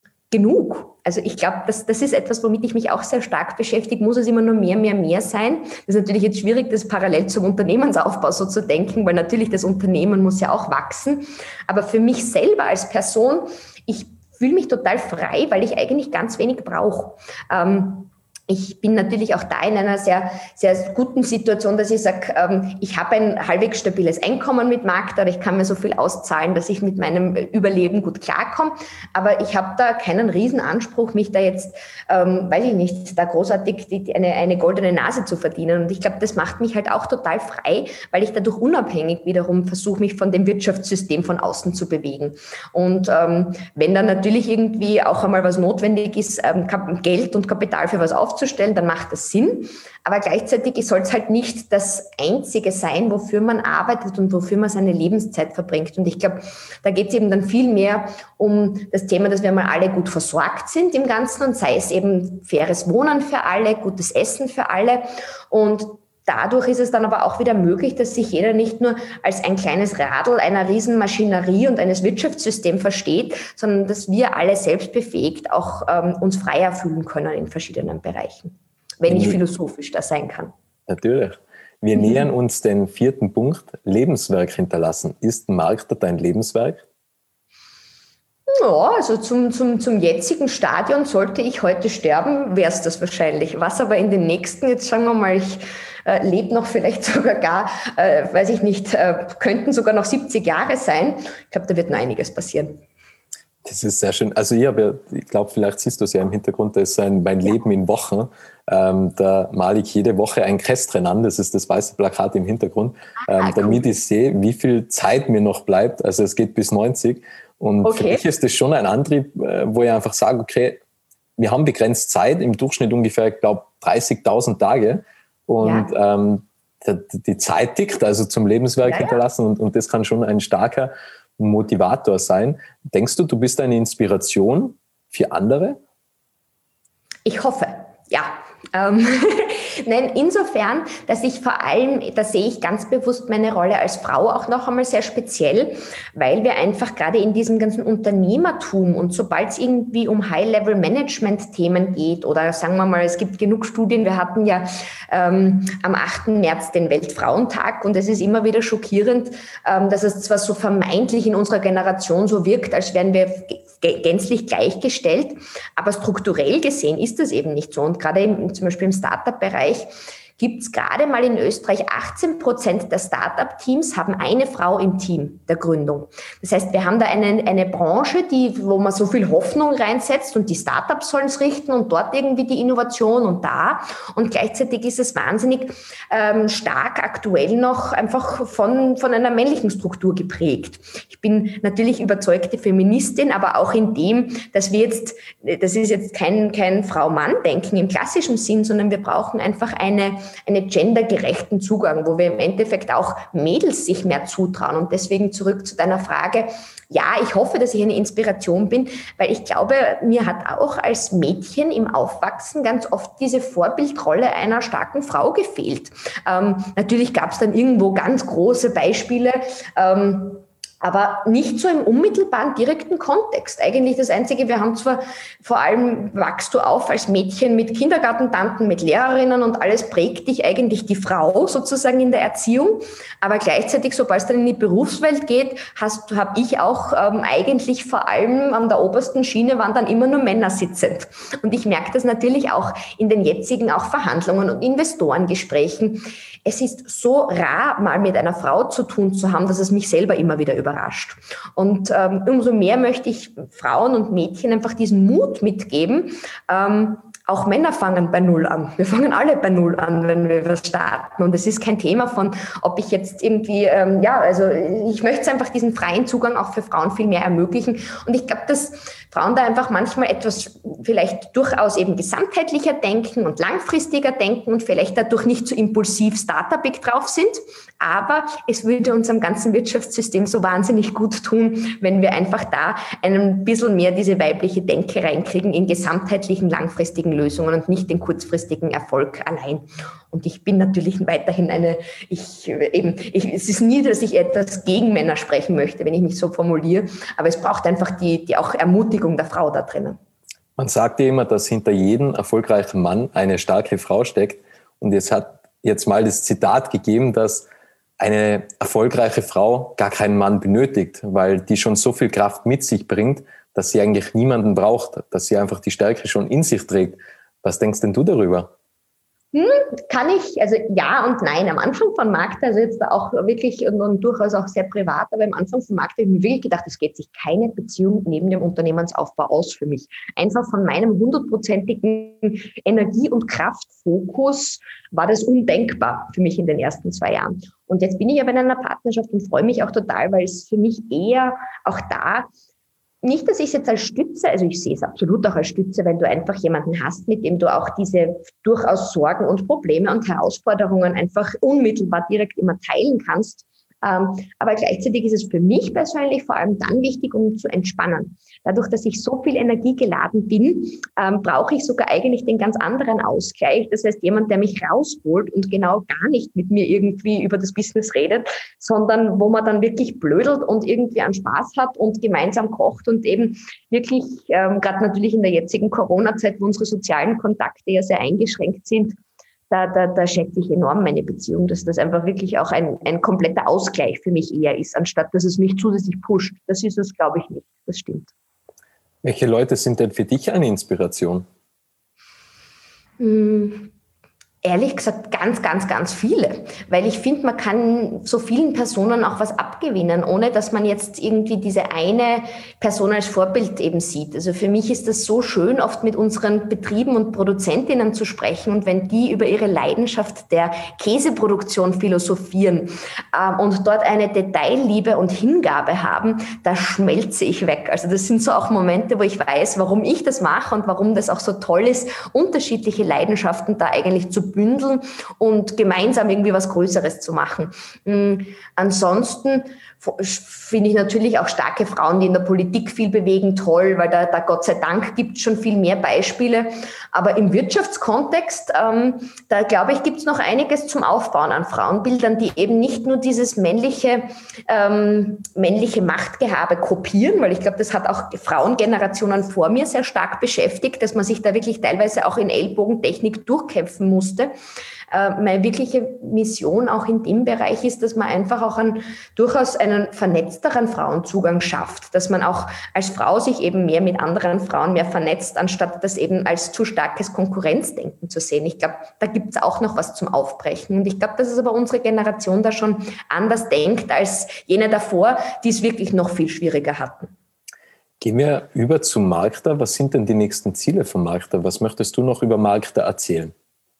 genug. Also ich glaube, das, das ist etwas, womit ich mich auch sehr stark beschäftige. Muss es immer nur mehr, mehr, mehr sein? Das ist natürlich jetzt schwierig, das parallel zum Unternehmensaufbau so zu denken, weil natürlich das Unternehmen muss ja auch wachsen. Aber für mich selber als Person, ich fühle mich total frei, weil ich eigentlich ganz wenig brauche. Ähm, ich bin natürlich auch da in einer sehr, sehr guten Situation, dass ich sage, ähm, ich habe ein halbwegs stabiles Einkommen mit Magda, oder ich kann mir so viel auszahlen, dass ich mit meinem Überleben gut klarkomme. Aber ich habe da keinen Riesenanspruch, mich da jetzt, ähm, weiß ich nicht, da großartig die, die eine, eine goldene Nase zu verdienen. Und ich glaube, das macht mich halt auch total frei, weil ich dadurch unabhängig wiederum versuche, mich von dem Wirtschaftssystem von außen zu bewegen. Und ähm, wenn dann natürlich irgendwie auch einmal was notwendig ist, ähm, Geld und Kapital für was aufzubauen, aufzustellen, dann macht das Sinn. Aber gleichzeitig soll es halt nicht das Einzige sein, wofür man arbeitet und wofür man seine Lebenszeit verbringt. Und ich glaube, da geht es eben dann viel mehr um das Thema, dass wir mal alle gut versorgt sind im Ganzen und sei es eben faires Wohnen für alle, gutes Essen für alle. Und dadurch ist es dann aber auch wieder möglich, dass sich jeder nicht nur als ein kleines Radl einer Riesenmaschinerie und eines Wirtschaftssystems versteht, sondern dass wir alle selbstbefähigt auch ähm, uns freier fühlen können in verschiedenen Bereichen, wenn ich philosophisch da sein kann. Natürlich. Wir mhm. nähern uns den vierten Punkt, Lebenswerk hinterlassen. Ist Magda dein Lebenswerk? Ja, also zum, zum, zum jetzigen Stadion sollte ich heute sterben, wäre es das wahrscheinlich. Was aber in den nächsten, jetzt sagen wir mal, ich äh, lebe noch vielleicht sogar gar, äh, weiß ich nicht, äh, könnten sogar noch siebzig Jahre sein. Ich glaube, da wird noch einiges passieren. Das ist sehr schön. Also ich habe ja, ich glaube, vielleicht siehst du es ja im Hintergrund, das ist ein, mein Leben in Wochen. Ähm, da male ich jede Woche ein Kästchen an, das ist das weiße Plakat im Hintergrund, ähm, ah, damit ich sehe, wie viel Zeit mir noch bleibt. Also es geht bis neunzig. Und okay. Für mich ist das schon ein Antrieb, wo ich einfach sage, okay, wir haben begrenzt Zeit, im Durchschnitt ungefähr, ich glaube, dreißigtausend Tage. Und ja. ähm, die, die Zeit tickt, also zum Lebenswerk ja, hinterlassen. Ja. Und, und das kann schon ein starker Motivator sein. Denkst du, du bist eine Inspiration für andere? Ich hoffe, ja. Ähm, Nein, insofern, dass ich vor allem, da sehe ich ganz bewusst meine Rolle als Frau auch noch einmal sehr speziell, weil wir einfach gerade in diesem ganzen Unternehmertum und sobald es irgendwie um High-Level-Management-Themen geht oder sagen wir mal, es gibt genug Studien, wir hatten ja ähm, am achten März den Weltfrauentag und es ist immer wieder schockierend, ähm, dass es zwar so vermeintlich in unserer Generation so wirkt, als wären wir gänzlich gleichgestellt, aber strukturell gesehen ist das eben nicht so und gerade im, zum Beispiel im Startup-Bereich gibt es gerade mal in Österreich achtzehn Prozent der Startup-Teams haben eine Frau im Team der Gründung. Das heißt, wir haben da eine, eine Branche, die, wo man so viel Hoffnung reinsetzt und die Startups sollen es richten und dort irgendwie die Innovation und da. Und gleichzeitig ist es wahnsinnig ähm, stark aktuell noch einfach von, von einer männlichen Struktur geprägt. Ich bin natürlich überzeugte Feministin, aber auch in dem, dass wir jetzt, das ist jetzt kein, kein Frau-Mann-Denken im klassischen Sinn, sondern wir brauchen einfach eine einen gendergerechten Zugang, wo wir im Endeffekt auch Mädels sich mehr zutrauen. Und deswegen zurück zu deiner Frage. Ja, ich hoffe, dass ich eine Inspiration bin, weil ich glaube, mir hat auch als Mädchen im Aufwachsen ganz oft diese Vorbildrolle einer starken Frau gefehlt. Ähm, natürlich gab es dann irgendwo ganz große Beispiele, ähm, aber nicht so im unmittelbaren, direkten Kontext. Eigentlich das Einzige, wir haben zwar, vor allem wachst du auf als Mädchen mit Kindergartentanten, mit Lehrerinnen und alles prägt dich eigentlich die Frau sozusagen in der Erziehung, aber gleichzeitig, sobald es dann in die Berufswelt geht, hast, habe ich auch ähm, eigentlich vor allem an der obersten Schiene waren dann immer nur Männer sitzend. Und ich merke das natürlich auch in den jetzigen auch Verhandlungen und Investorengesprächen. Es ist so rar, mal mit einer Frau zu tun zu haben, dass es mich selber immer wieder überrascht. Und ähm, umso mehr möchte ich Frauen und Mädchen einfach diesen Mut mitgeben. Ähm, auch Männer fangen bei Null an. Wir fangen alle bei Null an, wenn wir was starten. Und es ist kein Thema von, ob ich jetzt irgendwie, ähm, ja, also ich möchte einfach diesen freien Zugang auch für Frauen viel mehr ermöglichen. Und ich glaube, dass Frauen da einfach manchmal etwas vielleicht durchaus eben gesamtheitlicher denken und langfristiger denken und vielleicht dadurch nicht so impulsiv startupig drauf sind. Aber es würde unserem ganzen Wirtschaftssystem so wahnsinnig gut tun, wenn wir einfach da ein bisschen mehr diese weibliche Denke reinkriegen in gesamtheitlichen, langfristigen Lösungen und nicht den kurzfristigen Erfolg allein. Und ich bin natürlich weiterhin eine, ich eben, ich, es ist nie, dass ich etwas gegen Männer sprechen möchte, wenn ich mich so formuliere, aber es braucht einfach die, die auch Ermutigung der Frau da drinnen. Man sagt ja immer, dass hinter jedem erfolgreichen Mann eine starke Frau steckt. Und jetzt hat jetzt mal das Zitat gegeben, dass eine erfolgreiche Frau gar keinen Mann benötigt, weil die schon so viel Kraft mit sich bringt, dass sie eigentlich niemanden braucht, dass sie einfach die Stärke schon in sich trägt. Was denkst denn du darüber? Hm, kann ich, also ja und nein. Am Anfang von Magda, also jetzt auch wirklich und, und durchaus auch sehr privat, aber am Anfang von Magda habe ich mir wirklich gedacht, es geht sich keine Beziehung neben dem Unternehmensaufbau aus für mich. Einfach von meinem hundertprozentigen Energie- und Kraftfokus war das undenkbar für mich in den ersten zwei Jahren. Und jetzt bin ich aber in einer Partnerschaft und freue mich auch total, weil es für mich eher auch da nicht, dass ich es jetzt als Stütze, also ich sehe es absolut auch als Stütze, weil du einfach jemanden hast, mit dem du auch diese durchaus Sorgen und Probleme und Herausforderungen einfach unmittelbar direkt immer teilen kannst. Ähm, aber gleichzeitig ist es für mich persönlich vor allem dann wichtig, um zu entspannen. Dadurch, dass ich so viel Energie geladen bin, ähm, brauche ich sogar eigentlich den ganz anderen Ausgleich. Das heißt, jemand, der mich rausholt und genau gar nicht mit mir irgendwie über das Business redet, sondern wo man dann wirklich blödelt und irgendwie einen Spaß hat und gemeinsam kocht und eben wirklich, ähm, gerade natürlich in der jetzigen Corona-Zeit, wo unsere sozialen Kontakte ja sehr eingeschränkt sind, Da, da, da schätze ich enorm meine Beziehung, dass das einfach wirklich auch ein, ein kompletter Ausgleich für mich eher ist, anstatt dass es mich zusätzlich pusht. Das ist es, glaube ich, nicht. Das stimmt. Welche Leute sind denn für dich eine Inspiration? Hm. Ehrlich gesagt, ganz, ganz, ganz viele. Weil ich finde, man kann so vielen Personen auch was abgewinnen, ohne dass man jetzt irgendwie diese eine Person als Vorbild eben sieht. Also für mich ist das so schön, oft mit unseren Betrieben und Produzentinnen zu sprechen. Und wenn die über ihre Leidenschaft der Käseproduktion philosophieren ähm, und dort eine Detailliebe und Hingabe haben, da schmelze ich weg. Also das sind so auch Momente, wo ich weiß, warum ich das mache und warum das auch so toll ist, unterschiedliche Leidenschaften da eigentlich zu bündeln und gemeinsam irgendwie was Größeres zu machen. Mhm. Ansonsten finde ich natürlich auch starke Frauen, die in der Politik viel bewegen, toll, weil da, da Gott sei Dank gibt es schon viel mehr Beispiele. Aber im Wirtschaftskontext, ähm, da glaube ich, gibt es noch einiges zum Aufbauen an Frauenbildern, die eben nicht nur dieses männliche, ähm, männliche Machtgehabe kopieren, weil ich glaube, das hat auch Frauengenerationen vor mir sehr stark beschäftigt, dass man sich da wirklich teilweise auch in Ellbogentechnik durchkämpfen musste. Meine wirkliche Mission auch in dem Bereich ist, dass man einfach auch einen, durchaus einen vernetzteren Frauenzugang schafft, dass man auch als Frau sich eben mehr mit anderen Frauen mehr vernetzt, anstatt das eben als zu starkes Konkurrenzdenken zu sehen. Ich glaube, da gibt es auch noch was zum Aufbrechen. Und ich glaube, dass es aber unsere Generation da schon anders denkt als jene davor, die es wirklich noch viel schwieriger hatten. Gehen wir über zu Markta. Was sind denn die nächsten Ziele von Markta? Was möchtest du noch über Markta erzählen?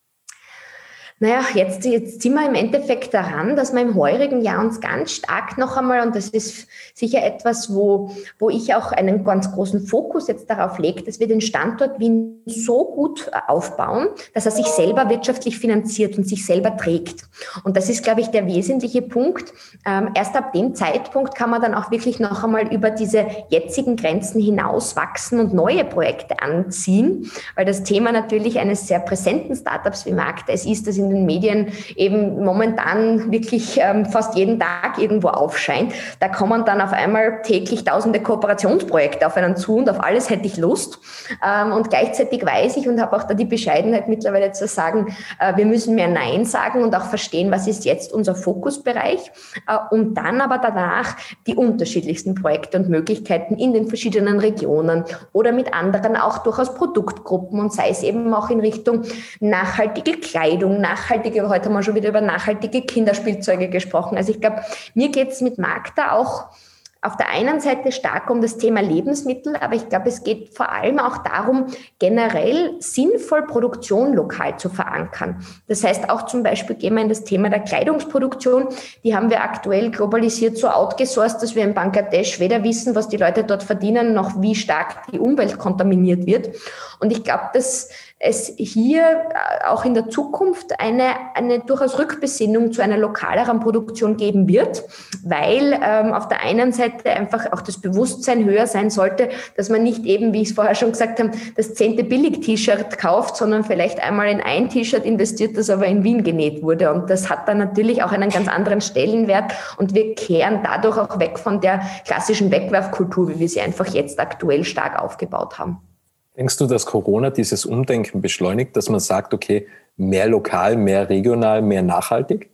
Naja, jetzt, jetzt sind wir im Endeffekt daran, dass wir im heurigen Jahr uns ganz stark noch einmal, und das ist sicher etwas, wo, wo ich auch einen ganz großen Fokus jetzt darauf lege, dass wir den Standort Wien so gut aufbauen, dass er sich selber wirtschaftlich finanziert und sich selber trägt. Und das ist, glaube ich, der wesentliche Punkt. Ähm, erst ab dem Zeitpunkt kann man dann auch wirklich noch einmal über diese jetzigen Grenzen hinaus wachsen und neue Projekte anziehen, weil das Thema natürlich eines sehr präsenten Startups wie Markta es ist, dass in den Medien eben momentan wirklich ähm, fast jeden Tag irgendwo aufscheint. Da kommen dann auf einmal täglich tausende Kooperationsprojekte auf einen zu und auf alles hätte ich Lust. Ähm, und gleichzeitig weiß ich und habe auch da die Bescheidenheit mittlerweile zu sagen, äh, wir müssen mehr Nein sagen und auch verstehen, was ist jetzt unser Fokusbereich, äh, um dann aber danach die unterschiedlichsten Projekte und Möglichkeiten in den verschiedenen Regionen oder mit anderen auch durchaus Produktgruppen und sei es eben auch in Richtung nachhaltige Kleidung, nachhaltige Nachhaltige, heute haben wir schon wieder über nachhaltige Kinderspielzeuge gesprochen. Also ich glaube, mir geht es mit Markta auch auf der einen Seite stark um das Thema Lebensmittel, aber ich glaube, es geht vor allem auch darum, generell sinnvoll Produktion lokal zu verankern. Das heißt, auch zum Beispiel gehen wir in das Thema der Kleidungsproduktion. Die haben wir aktuell globalisiert so outgesourced, dass wir in Bangladesch weder wissen, was die Leute dort verdienen, noch wie stark die Umwelt kontaminiert wird. Und ich glaube, dass es hier auch in der Zukunft eine, eine durchaus Rückbesinnung zu einer lokaleren Produktion geben wird, weil ähm, auf der einen Seite einfach auch das Bewusstsein höher sein sollte, dass man nicht eben, wie ich es vorher schon gesagt habe, das zehnte Billig-T-Shirt kauft, sondern vielleicht einmal in ein T-Shirt investiert, das aber in Wien genäht wurde. Und das hat dann natürlich auch einen ganz anderen Stellenwert und wir kehren dadurch auch weg von der klassischen Wegwerfkultur, wie wir sie einfach jetzt aktuell stark aufgebaut haben. Denkst du, dass Corona dieses Umdenken beschleunigt, dass man sagt, okay, mehr lokal, mehr regional, mehr nachhaltig?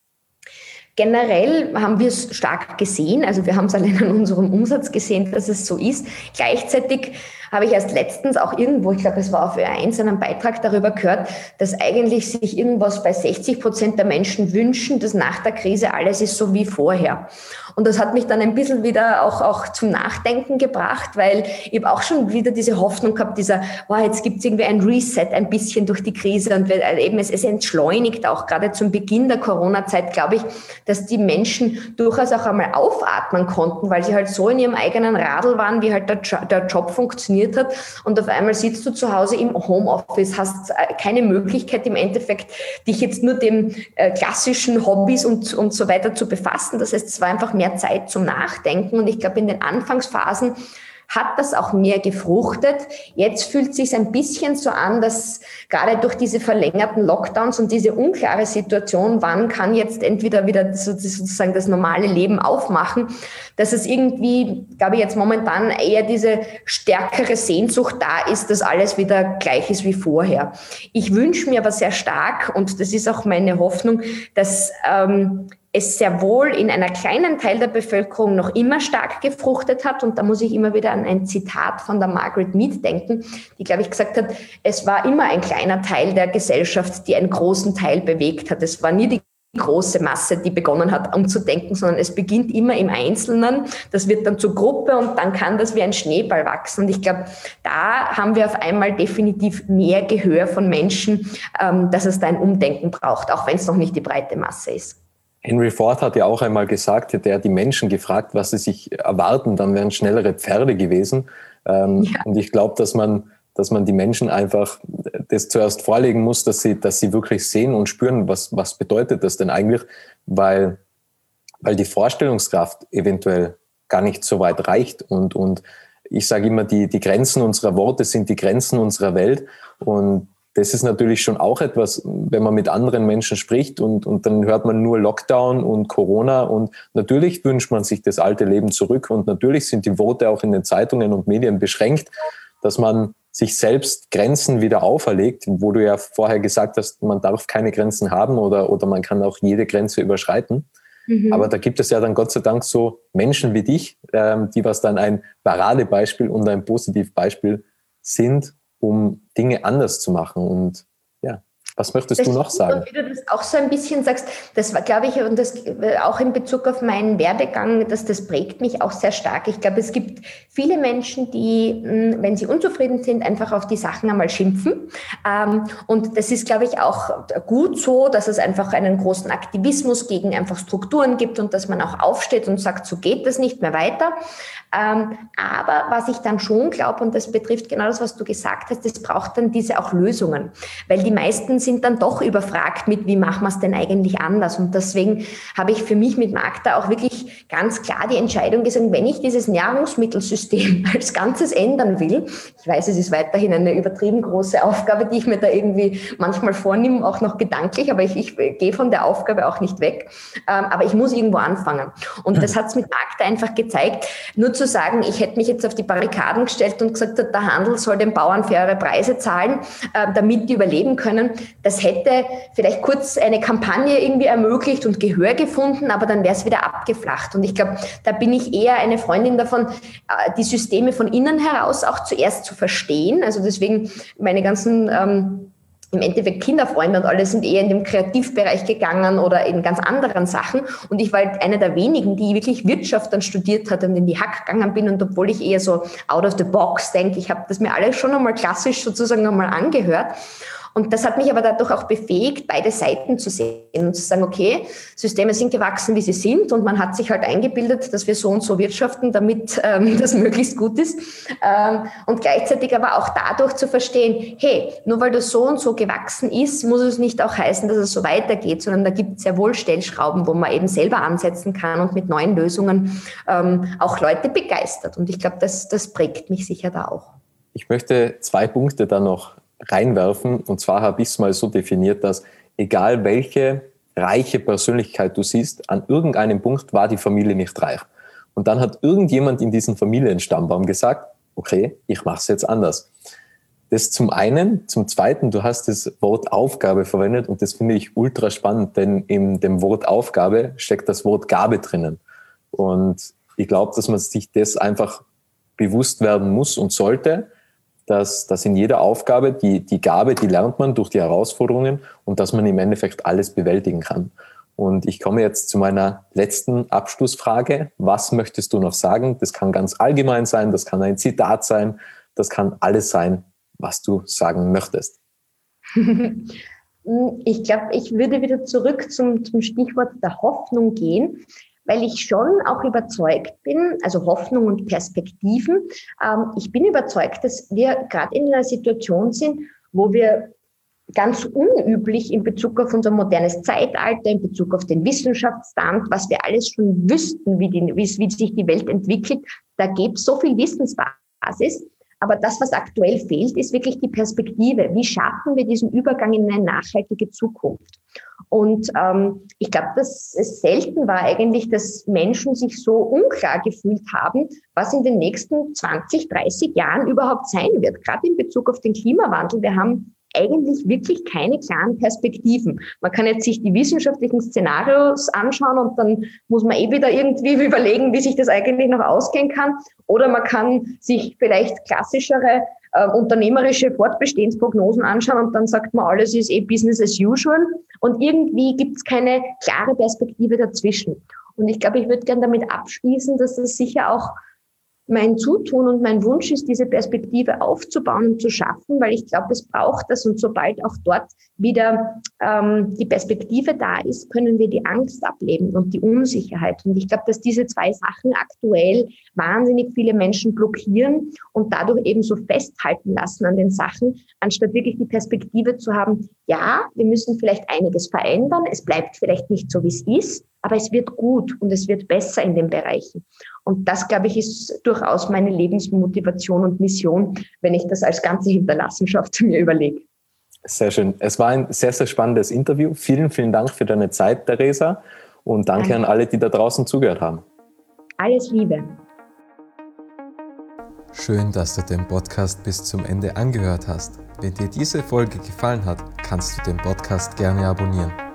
Generell haben wir es stark gesehen, also wir haben es allein an unserem Umsatz gesehen, dass es so ist. Gleichzeitig habe ich erst letztens auch irgendwo, ich glaube, es war auf Ö eins, einen Beitrag darüber gehört, dass eigentlich sich irgendwas bei sechzig Prozent der Menschen wünschen, dass nach der Krise alles ist so wie vorher. Und das hat mich dann ein bisschen wieder auch, auch zum Nachdenken gebracht, weil ich habe auch schon wieder diese Hoffnung gehabt, dieser, wow, jetzt gibt es irgendwie ein Reset ein bisschen durch die Krise und eben es, es entschleunigt auch gerade zum Beginn der Corona-Zeit, glaube ich, dass die Menschen durchaus auch einmal aufatmen konnten, weil sie halt so in ihrem eigenen Radl waren, wie halt der, jo- der Job funktioniert hat. Und auf einmal sitzt du zu Hause im Homeoffice, hast keine Möglichkeit im Endeffekt, dich jetzt nur dem äh, klassischen Hobbys und, und so weiter zu befassen. Das heißt, es war einfach mehr Zeit zum Nachdenken. Und ich glaube, in den Anfangsphasen hat das auch mehr gefruchtet. Jetzt fühlt es sich ein bisschen so an, dass gerade durch diese verlängerten Lockdowns und diese unklare Situation, wann kann jetzt entweder wieder sozusagen das normale Leben aufmachen, dass es irgendwie, glaube ich, jetzt momentan eher diese stärkere Sehnsucht da ist, dass alles wieder gleich ist wie vorher. Ich wünsche mir aber sehr stark, und das ist auch meine Hoffnung, dass ähm, es sehr wohl in einer kleinen Teil der Bevölkerung noch immer stark gefruchtet hat. Und da muss ich immer wieder an ein Zitat von der Margaret Mead denken, die, glaube ich, gesagt hat, es war immer ein kleiner Teil der Gesellschaft, die einen großen Teil bewegt hat. Es war nie die große Masse, die begonnen hat, umzudenken, sondern es beginnt immer im Einzelnen. Das wird dann zur Gruppe und dann kann das wie ein Schneeball wachsen. Und ich glaube, da haben wir auf einmal definitiv mehr Gehör von Menschen, ähm, dass es da ein Umdenken braucht, auch wenn es noch nicht die breite Masse ist. Henry Ford hat ja auch einmal gesagt, hätte er die Menschen gefragt, was sie sich erwarten, dann wären schnellere Pferde gewesen. Ähm, ja. Und ich glaube, dass man dass man die Menschen einfach das zuerst vorlegen muss, dass sie, dass sie wirklich sehen und spüren, was, was bedeutet das denn eigentlich, weil, weil die Vorstellungskraft eventuell gar nicht so weit reicht. Und, und ich sage immer, die, die Grenzen unserer Worte sind die Grenzen unserer Welt. Und das ist natürlich schon auch etwas, wenn man mit anderen Menschen spricht und, und dann hört man nur Lockdown und Corona und natürlich wünscht man sich das alte Leben zurück und natürlich sind die Worte auch in den Zeitungen und Medien beschränkt, dass man sich selbst Grenzen wieder auferlegt, wo du ja vorher gesagt hast, man darf keine Grenzen haben oder, oder man kann auch jede Grenze überschreiten. Mhm. Aber da gibt es ja dann Gott sei Dank so Menschen wie dich, ähm, die was dann ein Paradebeispiel und ein Positivbeispiel sind, um Dinge anders zu machen. Und ja, was möchtest das du noch sagen? Wie du das auch so ein bisschen sagst, das war, glaube ich, und das auch in Bezug auf meinen Werdegang, das, das prägt mich auch sehr stark. Ich glaube, es gibt viele Menschen, die, wenn sie unzufrieden sind, einfach auf die Sachen einmal schimpfen. Und das ist, glaube ich, auch gut so, dass es einfach einen großen Aktivismus gegen einfach Strukturen gibt und dass man auch aufsteht und sagt, so geht das nicht mehr weiter. Aber was ich dann schon glaube, und das betrifft genau das, was du gesagt hast, es braucht dann diese auch Lösungen, weil die meisten sind dann doch überfragt mit, wie machen wir es denn eigentlich anders? Und deswegen habe ich für mich mit Magda auch wirklich ganz klar die Entscheidung gesagt, wenn ich dieses Nahrungsmittelsystem als Ganzes ändern will, ich weiß, es ist weiterhin eine übertrieben große Aufgabe, die ich mir da irgendwie manchmal vornehme, auch noch gedanklich, aber ich, ich gehe von der Aufgabe auch nicht weg. Aber ich muss irgendwo anfangen. Und das hat es mit Magda einfach gezeigt. Nur zu sagen, ich hätte mich jetzt auf die Barrikaden gestellt und gesagt, der Handel soll den Bauern faire Preise zahlen, damit die überleben können. Das hätte vielleicht kurz eine Kampagne irgendwie ermöglicht und Gehör gefunden, aber dann wäre es wieder abgeflacht. Und ich glaube, da bin ich eher eine Freundin davon, die Systeme von innen heraus auch zuerst zu verstehen. Also deswegen meine ganzen ähm, im Endeffekt Kinderfreunde und alle sind eher in dem Kreativbereich gegangen oder in ganz anderen Sachen. Und ich war halt eine der wenigen, die wirklich Wirtschaft dann studiert hat und in die Hack gegangen bin. Und obwohl ich eher so out of the box denke, ich habe das mir alles schon einmal klassisch sozusagen einmal angehört. Und das hat mich aber dadurch auch befähigt, beide Seiten zu sehen und zu sagen, okay, Systeme sind gewachsen, wie sie sind und man hat sich halt eingebildet, dass wir so und so wirtschaften, damit ähm, das möglichst gut ist. Ähm, und gleichzeitig aber auch dadurch zu verstehen, hey, nur weil das so und so gewachsen ist, muss es nicht auch heißen, dass es so weitergeht, sondern da gibt es sehr wohl Stellschrauben, wo man eben selber ansetzen kann und mit neuen Lösungen ähm, auch Leute begeistert. Und ich glaube, das, das prägt mich sicher da auch. Ich möchte zwei Punkte da noch reinwerfen. Und zwar habe ich es mal so definiert, dass egal welche reiche Persönlichkeit du siehst, an irgendeinem Punkt war die Familie nicht reich. Und dann hat irgendjemand in diesem Familienstammbaum gesagt, okay, ich mache es jetzt anders. Das zum einen. Zum zweiten, du hast das Wort Aufgabe verwendet und das finde ich ultra spannend, denn in dem Wort Aufgabe steckt das Wort Gabe drinnen. Und ich glaube, dass man sich das einfach bewusst werden muss und sollte, dass, dass in jeder Aufgabe die, die Gabe, die lernt man durch die Herausforderungen und dass man im Endeffekt alles bewältigen kann. Und ich komme jetzt zu meiner letzten Abschlussfrage. Was möchtest du noch sagen? Das kann ganz allgemein sein, das kann ein Zitat sein, das kann alles sein, was du sagen möchtest. Ich glaube, ich würde wieder zurück zum, zum Stichwort der Hoffnung gehen, weil ich schon auch überzeugt bin, also Hoffnung und Perspektiven. Ähm, ich bin überzeugt, dass wir gerade in einer Situation sind, wo wir ganz unüblich in Bezug auf unser modernes Zeitalter, in Bezug auf den Wissenschaftsstand, was wir alles schon wüssten, wie, die, wie, wie sich die Welt entwickelt, da gibt es so viel Wissensbasis. Aber das, was aktuell fehlt, ist wirklich die Perspektive. Wie schaffen wir diesen Übergang in eine nachhaltige Zukunft? Und ähm, ich glaube, dass es selten war eigentlich, dass Menschen sich so unklar gefühlt haben, was in den nächsten zwanzig, dreißig Jahren überhaupt sein wird. Gerade in Bezug auf den Klimawandel. Wir haben eigentlich wirklich keine klaren Perspektiven. Man kann jetzt sich die wissenschaftlichen Szenarios anschauen und dann muss man eh wieder irgendwie überlegen, wie sich das eigentlich noch ausgehen kann. Oder man kann sich vielleicht klassischere äh, unternehmerische Fortbestehensprognosen anschauen und dann sagt man, alles ist eh Business as usual und irgendwie gibt es keine klare Perspektive dazwischen. Und ich glaube, ich würde gerne damit abschließen, dass das sicher auch mein Zutun und mein Wunsch ist, diese Perspektive aufzubauen und zu schaffen, weil ich glaube, es braucht das und sobald auch dort wieder ähm, die Perspektive da ist, können wir die Angst ablegen und die Unsicherheit. Und ich glaube, dass diese zwei Sachen aktuell wahnsinnig viele Menschen blockieren und dadurch eben so festhalten lassen an den Sachen, anstatt wirklich die Perspektive zu haben, ja, wir müssen vielleicht einiges verändern, es bleibt vielleicht nicht so, wie es ist, aber es wird gut und es wird besser in den Bereichen. Und das, glaube ich, ist durchaus meine Lebensmotivation und Mission, wenn ich das als ganze Hinterlassenschaft mir überlege. Sehr schön. Es war ein sehr, sehr spannendes Interview. Vielen, vielen Dank für deine Zeit, Theresa. Und danke, danke an alle, die da draußen zugehört haben. Alles Liebe. Schön, dass du den Podcast bis zum Ende angehört hast. Wenn dir diese Folge gefallen hat, kannst du den Podcast gerne abonnieren.